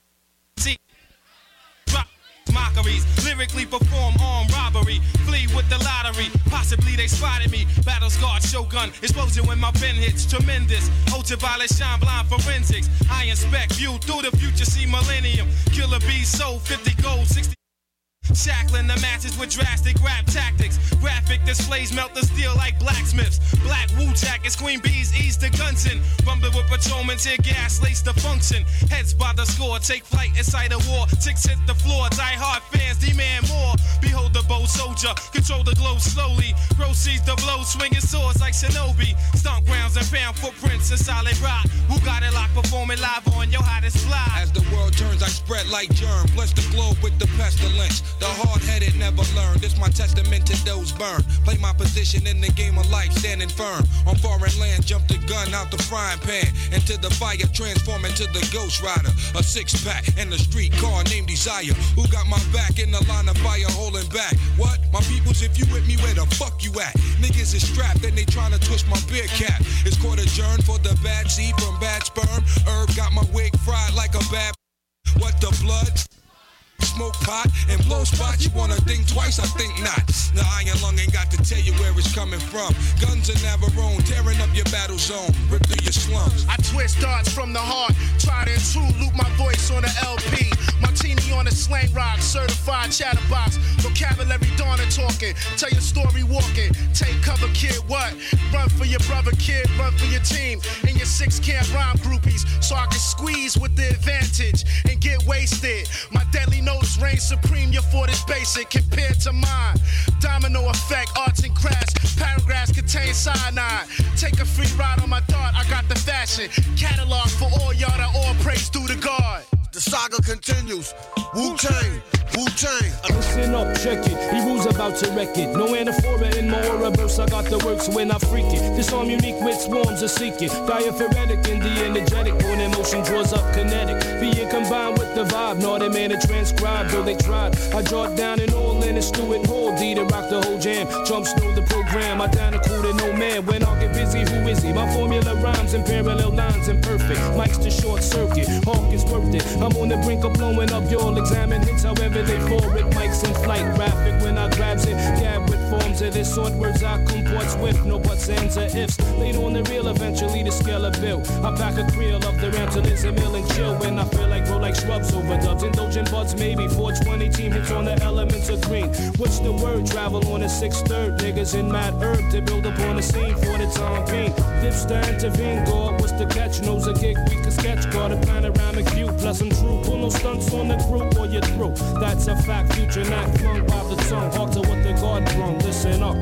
Mockeries, lyrically perform armed robbery, flee with the lottery, possibly they spotted me, battle scarred shogun, explosion when my pen hits, tremendous, ultraviolet shine blind forensics, I inspect, view through the future, see millennium, killer bees sold, 50 gold, 60 shackling the masses with drastic rap tactics. Graphic displays melt the steel like blacksmiths. Black Wu jackets, queen bees ease the Gunson. Rumble with patrolmen, tear gas, lace the function. Heads by the score, take flight inside a war. Ticks hit the floor, die hard fans demand more. Behold the bold soldier, control the globe slowly. Proceeds the blow, swinging swords like shinobi. Stomp grounds and pound footprints in solid rock. Who got it locked, performing live on your hottest fly. As the world turns, I spread like germ. Bless the globe with the pestilence. The hard-headed never learn. This my testament to those burned. Play my position in the game of life, standing firm. On foreign land, jump the gun out the frying pan. Into the fire, transform into the Ghost Rider. A six-pack and a street car named Desire. Who got my back in the line of fire holding back? What? My peoples, if you with me, where the fuck you at? Niggas is strapped and they tryna twist my beer cap. It's court adjourned for the bad seed from bad sperm. Herb got my wig fried like a bad. What the blood? Smoke pot and blow spots, you wanna think twice, I think not. The iron lung ain't got to tell you where it's coming from. Guns and Navarone, tearing up your battle zone, rip through your slums. I twist darts from the heart, try to intrude, loop my voice on the LP. Martini on the slang rock, certified chatterbox. Vocabulary Donna talking, tell your story walking. Take cover, kid, what? Run for your brother, kid, run for your team. And your 6 camp rhyme groupies, so I can squeeze with the advantage and get wasted. My deadly notes reign supreme, your fort is basic compared to mine. Domino effect, arts and crafts, paragraphs contain cyanide. Take a free ride on my dart, I got the fashion. Catalog for all y'all that all praise due to God. The saga continues. Wu-Tang, Wu-Tang. Listen up, check it. He rules about to wreck it. No anaphora in my aura burst. I got the works when I freak it. This arm unique with swarms of seeking. Diaphoretic in the energetic. When emotion draws up kinetic. Being combined with the vibe. Not a man to transcribe, though they tried. I draw it down in all in a Stewart Hall. D to rock the whole jam. Jumps through the program. I down the cool to no man. When I get busy, who is he? My formula rhymes in parallel lines and perfect. Mike's the short circuit. Hawk is worth it. I'm on the brink of blowing up. You'll examine hits however they fall. With mics in flight. Graphic when I grabs it. Gab with forms of this sort. Words I comport swift. No buts, ands, or ifs. Later on the reel, eventually the scale of bill. I back a creel of the ram till it's a mill and chill. When I feel like roll like shrubs over dubs. Indulgent buds maybe. 420 team hits on the elements of green. What's the word? Travel on a 6/3. Niggas in mad herb to build up on the scene for the time being. Dips to intervene. God, what's the catch? Knows a gig we can sketch. Got a panoramic view. Plus I'm true. Pull no stunts on the group or you're through. That's a fact. Future not flung by the tongue. Hard to what the God brung. Listen up.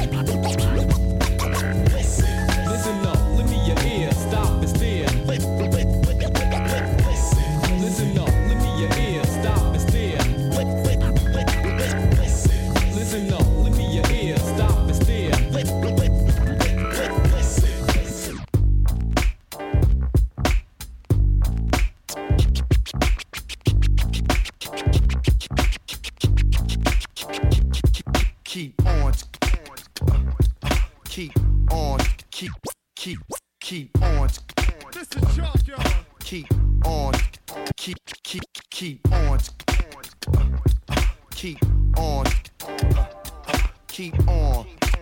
Listen up. Let me your ear. Stop and stare. Listen up. Let me your ear. Stop and stare. Listen up. Let me your ear. Stop and stare. Keep on, keep on. This is Chalk, y'all. Keep on, keep on, keep on, keep on,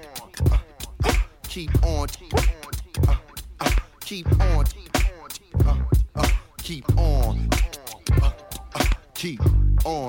keep on, keep on, keep on, keep on.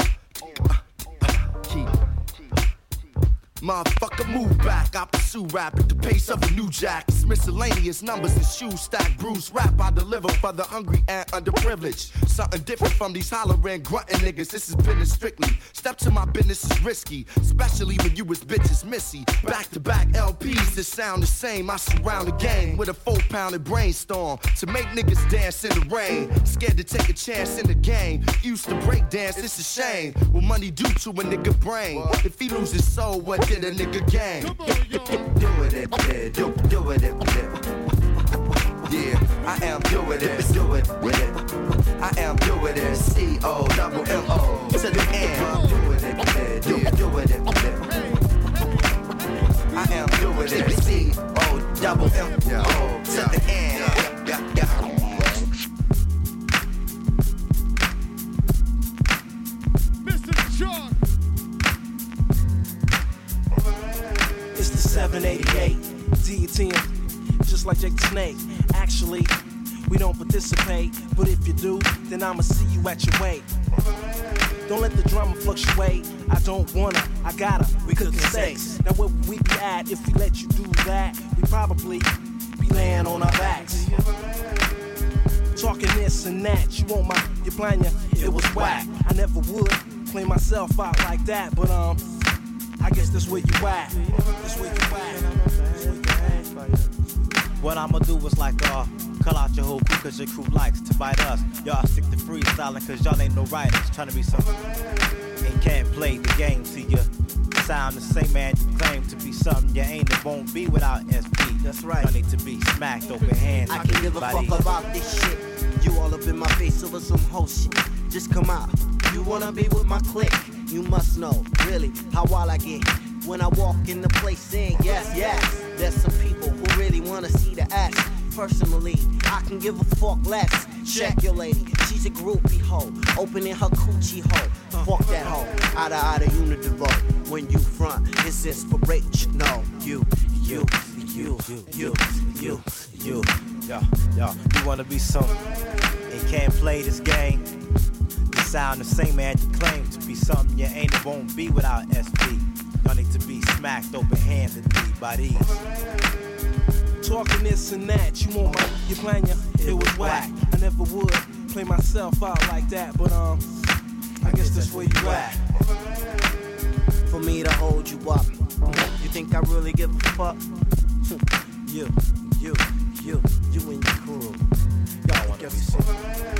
Motherfucker, move back. I pursue rap at the pace of a new jack. It's miscellaneous numbers and shoes stack. Bruce rap I deliver for the hungry and underprivileged. Something different from these hollering, grunting niggas. This is business strictly. Step to my business is risky, especially when you was bitches missy. Back to back LPs that sound the same. I surround the game with a 4-pounded brainstorm to make niggas dance in the rain. Scared to take a chance in the game. Used to break dance, it's a shame. What money do to a nigga brain? If he lose his soul, what did a nigga gain? Do it, do it. Yeah, I am doing this, do it with it. I am doing this, C-O-double-M-O to the end. Doing it, yeah, doing it. I am doing this, C-O-double-M-O to the end. Mr. Chalk. It's the 788 D10, just like Jake the Snake. Actually, we don't participate, but if you do, then I'ma see you at your weight. Don't let the drama fluctuate. I don't wanna, I gotta. We cooking steaks. Now where would we be at if we let you do that? We probably be laying on our backs. Talking this and that, you want you plan ya, it was whack. I never would play myself out like that, but I guess that's where you at. That's where you at. What I'ma do is like, call out your whole crew cause your crew likes to bite us. Y'all stick to freestyling cause y'all ain't no writers. Trying to be something and can't play the game to you. Sound the same, man, you claim to be something you ain't and won't be without SP. That's right. Y'all need to be smacked open hands. I can give a fuck about this shit. You all up in my face over some whole shit. Just come out. You wanna be with my clique? You must know, really, how wild I get. When I walk in the place saying yes, yes. There's some people who really wanna see the ass. Personally, I can give a fuck less. Check your lady, she's a groupie hoe. Opening her coochie hole. Fuck that hoe, out of Unidivo. When you front, it's inspiration. No, you. Yo, you wanna be something and can't play this game. You sound the same, man, you claim to be something you ain't and won't be without SP. Y'all need to be smacked open-handedly by these. Talking this and that, you want you plan ya, it was whack. I never would play myself out like that, but I guess that's where you at. For me to hold you up, you think I really give a fuck? You and your crew. Y'all wanna be something.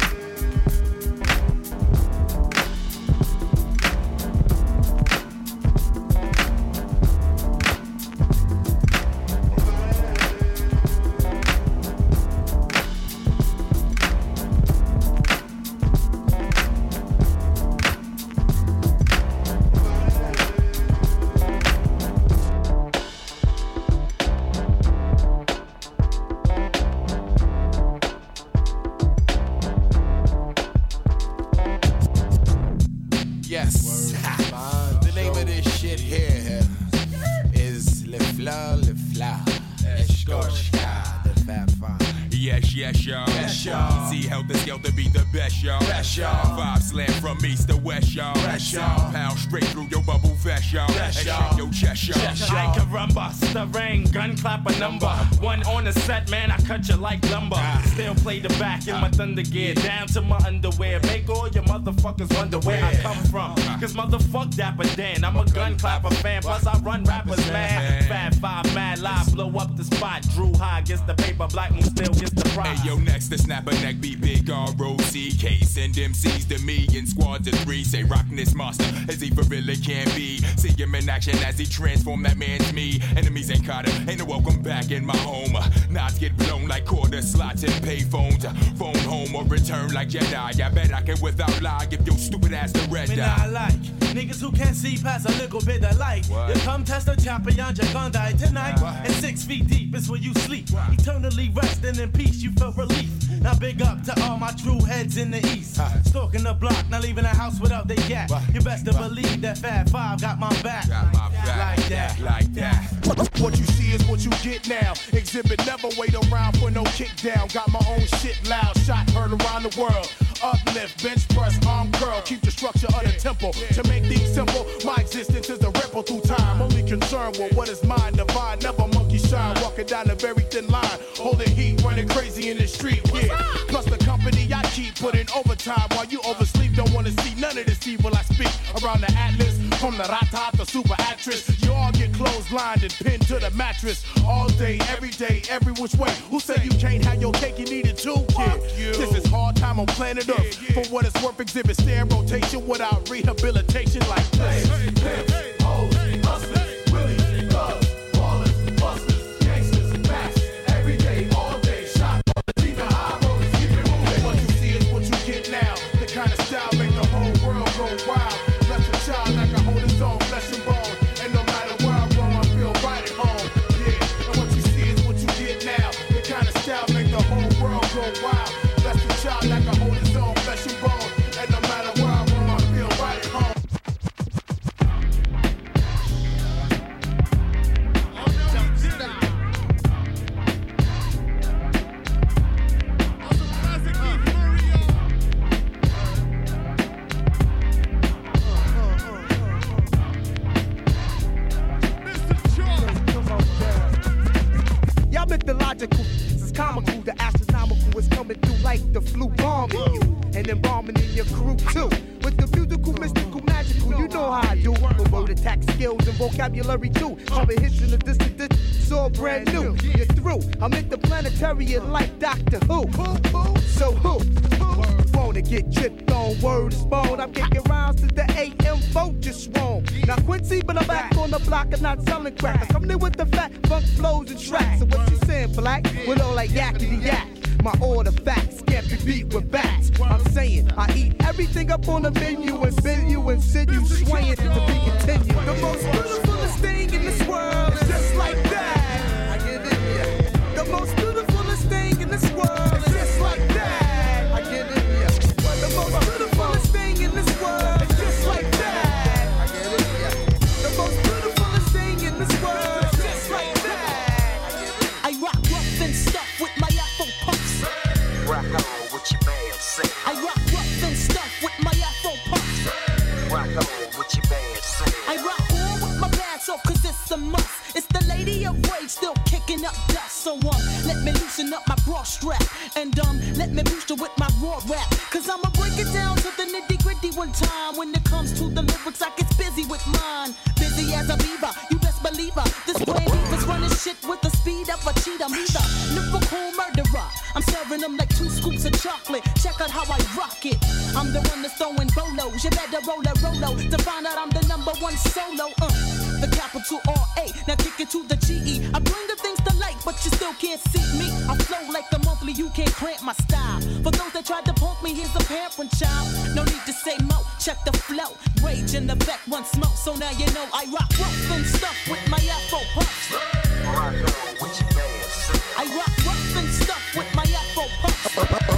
Vibe slam from east to west, y'all. Pound straight through your bubble vest, y'all. And shake your chest, y'all. I can rumba, stirring, gun clap a number. One on the set, man, I cut you like lumber. Still play the back in my thunder gear, down to my underwear. Make all your motherfuckers wonder where I come from. Cause motherfuck Dapper Dan, I'm a gun clapper fan. Plus I run rappers mad. Fat 5 mad live, blow up the spot. Drew High gets the paper, Black Moon still gets the prize. Hey yo, next to snap a neck, be big R-O-C-K. Send MCs to me in squads of 3. Say rockin' this monster as he for really can be. See him in action as he transform that man's me. Enemies ain't caught him, ain't no welcome back in my home. Knots get blown like quarter slots and pay phones. Phone home or return like Jedi. I bet I can without lie give your stupid ass the red Man, eye. I like niggas who can't see past a little bit of light. You come test the champion, you're gonna die tonight. And 6 feet deep is where you sleep. Eternally resting in peace, you feel relief. Now big up to all my true heads in the east. Stalking the block, not leaving the house without they yak. You best to believe that Fat 5 got my back. Like that. What you see is what you get now. Exhibit never wait around for no kick down. Got my own shit loud, shot heard around the world. Uplift, bench press, arm curl. Keep the structure of the temple. To make things simple, my existence is a ripple through time. Only concerned with what is mine, divine. Never monkey shine, walking down a very thin line. Holding heat, running crazy in the street, yeah. Plus the company I keep putting overtime while you oversleep. Don't wanna see none of this evil I speak. Around the atlas, from the rata to super actress. You all get clotheslined and pinned to the mattress. All day, every which way. Who said you can't have your cake, you need it too, kid? This is hard time on planet Earth. For what it's worth, exhibit stand rotation without rehabilitation like this. Hustlers, willies, thugs, ballers, busters, gangsters, backs. Every day, all day, shot on the and embalming in your crew too. With the musical, mystical, magical, you know how I do. With word attack skills and vocabulary too. Common hits in the distant, it's all brand new. You're through. I'm interplanetary like Doctor Who. So who wanna get tripped on? Word is bone. I'm kicking rounds to the AM vote just wrong. Now Quincy, but I'm back on the block and not selling crack. I'm coming in with the fat funk flows and tracks. So what you saying, black? With all like yakety yak. My order facts can't be beat with bats. I'm saying I eat everything up on the menu and bend you and send you swaying to be continued. The most beautifulest thing in this world is just like that. I give it ya. The most beautifulest thing in this world is just like that. I give it ya. The most beautifulest thing in this world is just like that. I give it ya. The most beautifulest thing in this world is just like that. I rock rough and stuff with my Afro puffs. Rock on what your man say. I rock rough and stuff with my Afro puffs. Rock on what your man say. I rock on with my pants off cause it's a must. It's the lady of rage still kicking up dust. So let me loosen up my bra strap. And let me boost her with my raw rap. Cause I'ma break it down to the nitty gritty one time. When it comes to the lyrics I get busy with mine. Busy as a beaver, you best believe her. This brain beaver's running shit with the speed of a cheetah. Me the lyrical murderer. I'm serving them like 2 scoops of chocolate. Check out how I rock it. I'm the one that's throwing bolos. You better roll a Rolo to find out I'm the #1 solo. The capital R-A. Now kick it to the G-E. I bring the things to light, but you still can't see me. I flow like the monthly, you can't cramp my style. For those that tried to punk me, here's a parent child. No need to say mo, check the flow. Rage in the back, one smoke. So now you know I rock rough and stuff with my Afro puffs. Rock on what your man say. I rock rough and stuff with my Afro puffs.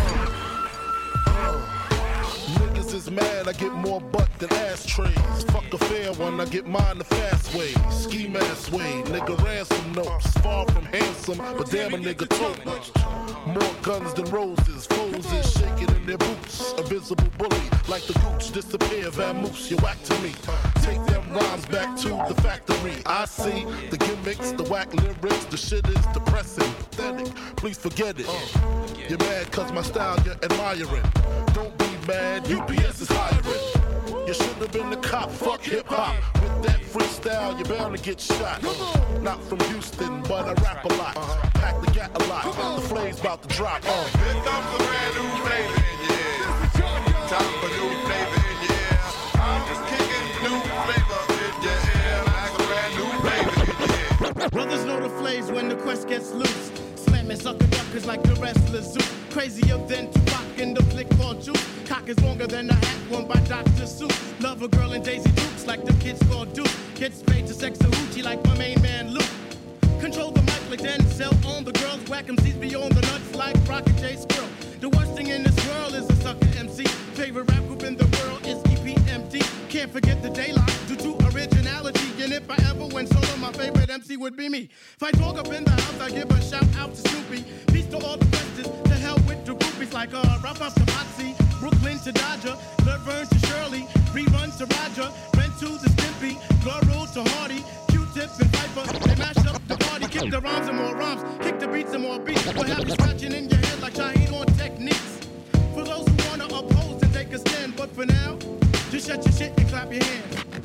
Niggas is mad, I get more butt than ashtrays. Fuck a fair one, I get mine the fast way. Ski mask way, nigga ransom notes. Far from handsome, but damn a nigga tote. More guns than roses, foes is shaking in their boots. A visible bully, like the gooch, disappear, vamoose, you whack to me. Take them rhymes back to the factory. I see the gimmicks, the whack lyrics, the shit is depressing, pathetic. Please forget it. You're mad cause my style you're admiring. Don't be mad, UPS is hiring. You should have been the cop, fuck hip-hop. With that freestyle, you're bound to get shot. Not from Houston, but I rap a lot. Pack the gat a lot, the flame's about to drop. Here comes the brand new flavor in your ear. Time for new flavor in your ear. I'm just kicking new flavor in your ear. Like a brand new flavor in your ear. Brothers know the flames when the quest gets loose. Slamming sucker duckers like the wrestlers zoo. Crazier than Tupac in the flick called Juice. Cock is longer than a hat worn by Dr. Seuss. Love a girl in Daisy Dukes like the kids called Duke. Kids paid to sex a hoochie like my main man Luke. Control the mic like Denzel on the girls. Whack MCs beyond the nuts like Rocket J Squirrel. The worst thing in this world is a sucker MC. Favorite rap group in the world is EPMD. Can't forget the daylight due to originality. And if I ever went solo, my favorite MC would be me. If I talk up in the house, I give a shout out to Snoopy. Peace to all the questions. To hell with the groupies like Rough House to Moxie, Brooklyn to Dodger, Laverne to Shirley, Rerun to Roger, Rent to the Stimpy, Laurel to Hardy, Q-Tip and Piper. They mash up the party, kick the rhymes and more rhymes, kick the beats and more beats. We'll have you scratching in your head like Shaheed on techniques. For those who wanna oppose and take a stand, but for now, just shut your shit and clap your hands.